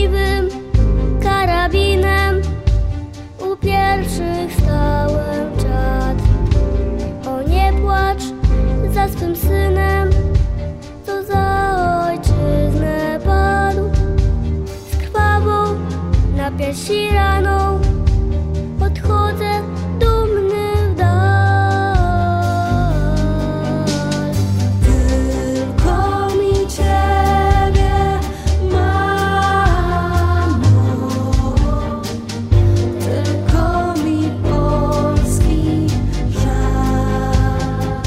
prawdziwym karabinem. U pierwszych stałem czad. O, nie płacz za swym synem, co za ojczyznę padł. Z krwawą na piersi raną odchodzę dumny w dal. Tylko mi Ciebie, mamo, tylko mi Polski żal.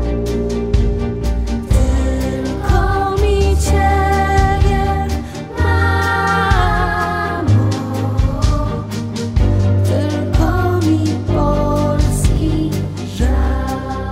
Tylko mi Ciebie, mamo, tylko mi Polski żal.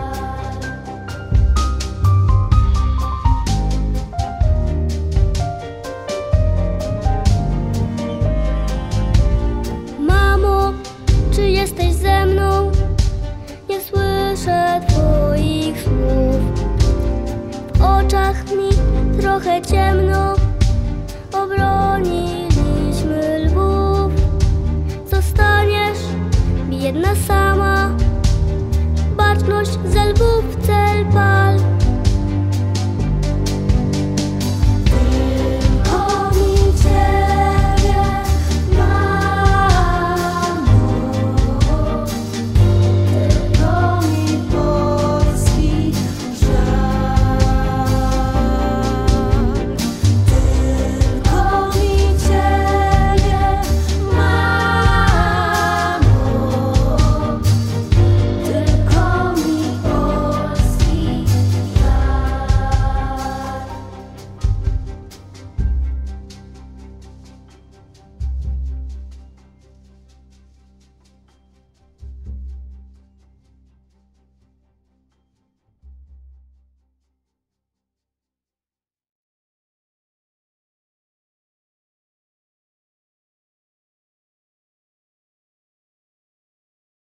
Mamo, czy jesteś ze mną? Nie słyszę Twoich słów. W oczach mi trochę ciemno.